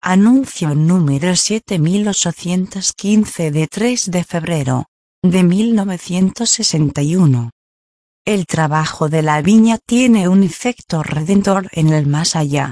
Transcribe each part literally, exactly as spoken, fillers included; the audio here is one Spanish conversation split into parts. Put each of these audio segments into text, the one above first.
Anuncio número siete mil ochocientos quince de tres de febrero de mil novecientos sesenta y uno. El trabajo de la viña tiene un efecto redentor en el más allá.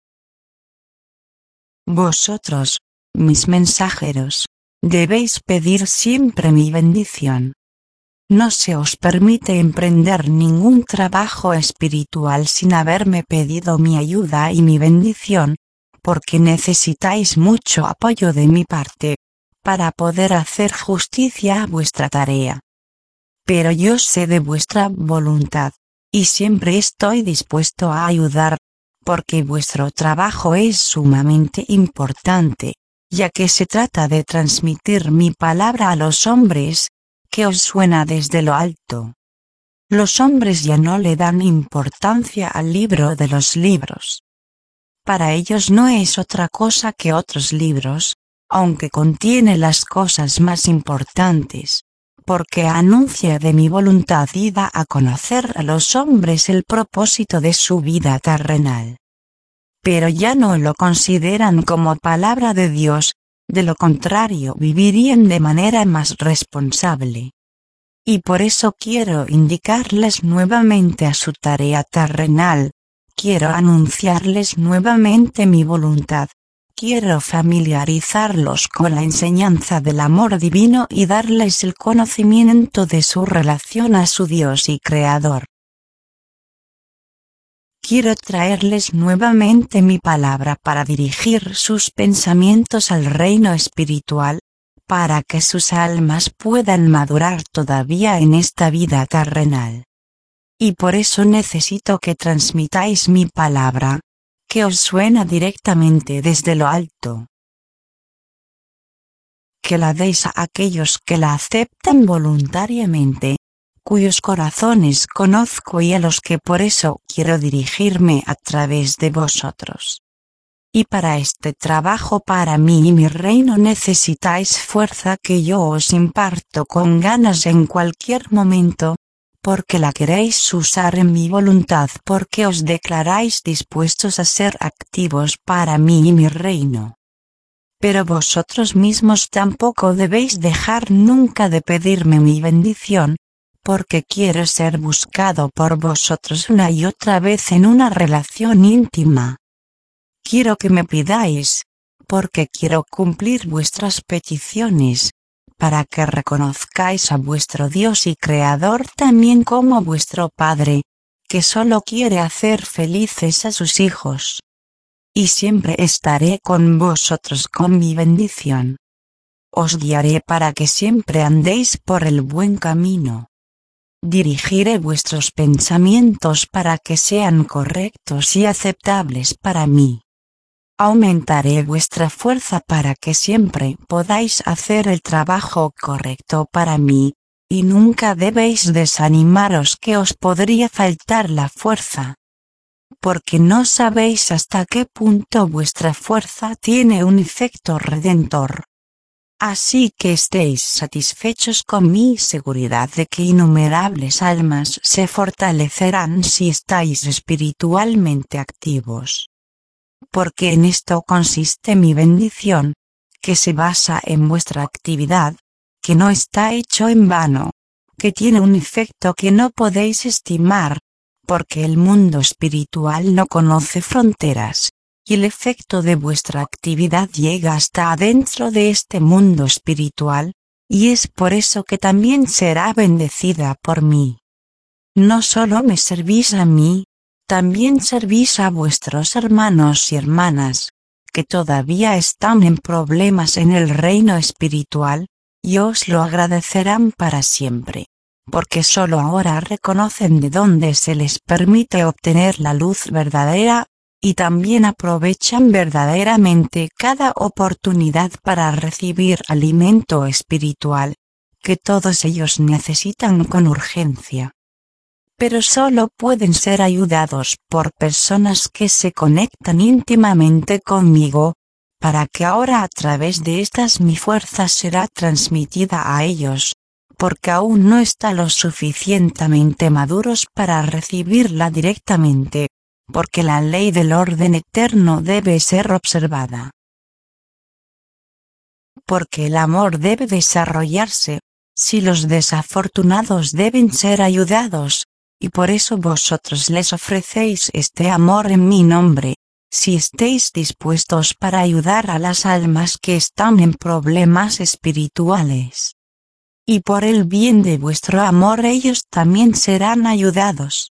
Vosotros, mis mensajeros, debéis pedir siempre mi bendición. No se os permite emprender ningún trabajo espiritual sin haberme pedido mi ayuda y mi bendición, porque necesitáis mucho apoyo de mi parte, para poder hacer justicia a vuestra tarea. Pero yo sé de vuestra voluntad, y siempre estoy dispuesto a ayudar, porque vuestro trabajo es sumamente importante, ya que se trata de transmitir mi palabra a los hombres, que os suena desde lo alto. Los hombres ya no le dan importancia al libro de los libros. Para ellos no es otra cosa que otros libros, aunque contiene las cosas más importantes, porque anuncia de mi voluntad y da a conocer a los hombres el propósito de su vida terrenal. Pero ya no lo consideran como palabra de Dios, de lo contrario vivirían de manera más responsable. Y por eso quiero indicarles nuevamente a su tarea terrenal, quiero anunciarles nuevamente mi voluntad, quiero familiarizarlos con la enseñanza del amor divino y darles el conocimiento de su relación a su Dios y Creador. Quiero traerles nuevamente mi palabra para dirigir sus pensamientos al reino espiritual, para que sus almas puedan madurar todavía en esta vida terrenal. Y por eso necesito que transmitáis mi palabra, que os suena directamente desde lo alto. Que la deis a aquellos que la aceptan voluntariamente, cuyos corazones conozco y a los que por eso quiero dirigirme a través de vosotros. Y para este trabajo para mí y mi reino necesitáis fuerza que yo os imparto con ganas en cualquier momento, porque la queréis usar en mi voluntad, porque os declaráis dispuestos a ser activos para mí y mi reino. Pero vosotros mismos tampoco debéis dejar nunca de pedirme mi bendición, porque quiero ser buscado por vosotros una y otra vez en una relación íntima. Quiero que me pidáis, porque quiero cumplir vuestras peticiones, para que reconozcáis a vuestro Dios y Creador también como vuestro Padre, que solo quiere hacer felices a sus hijos. Y siempre estaré con vosotros con mi bendición. Os guiaré para que siempre andéis por el buen camino. Dirigiré vuestros pensamientos para que sean correctos y aceptables para mí. Aumentaré vuestra fuerza para que siempre podáis hacer el trabajo correcto para mí, y nunca debéis desanimaros que os podría faltar la fuerza. Porque no sabéis hasta qué punto vuestra fuerza tiene un efecto redentor. Así que estéis satisfechos con mi seguridad de que innumerables almas se fortalecerán si estáis espiritualmente activos. Porque en esto consiste mi bendición, que se basa en vuestra actividad, que no está hecho en vano, que tiene un efecto que no podéis estimar, porque el mundo espiritual no conoce fronteras. Y el efecto de vuestra actividad llega hasta adentro de este mundo espiritual, y es por eso que también será bendecida por mí. No solo me servís a mí, también servís a vuestros hermanos y hermanas, que todavía están en problemas en el reino espiritual, y os lo agradecerán para siempre, porque solo ahora reconocen de dónde se les permite obtener la luz verdadera, y también aprovechan verdaderamente cada oportunidad para recibir alimento espiritual, que todos ellos necesitan con urgencia. Pero solo pueden ser ayudados por personas que se conectan íntimamente conmigo, para que ahora a través de estas mi fuerza será transmitida a ellos, porque aún no están lo suficientemente maduros para recibirla directamente. Porque la ley del orden eterno debe ser observada. porque el amor debe desarrollarse, si los desafortunados deben ser ayudados, y por eso vosotros les ofrecéis este amor en mi nombre, si estéis dispuestos para ayudar a las almas que están en problemas espirituales. Y por el bien de vuestro amor ellos también serán ayudados.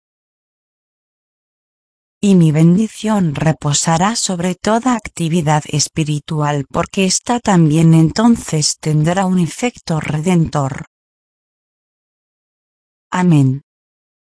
Y mi bendición reposará sobre toda actividad espiritual porque ésta también entonces tendrá un efecto redentor. Amén.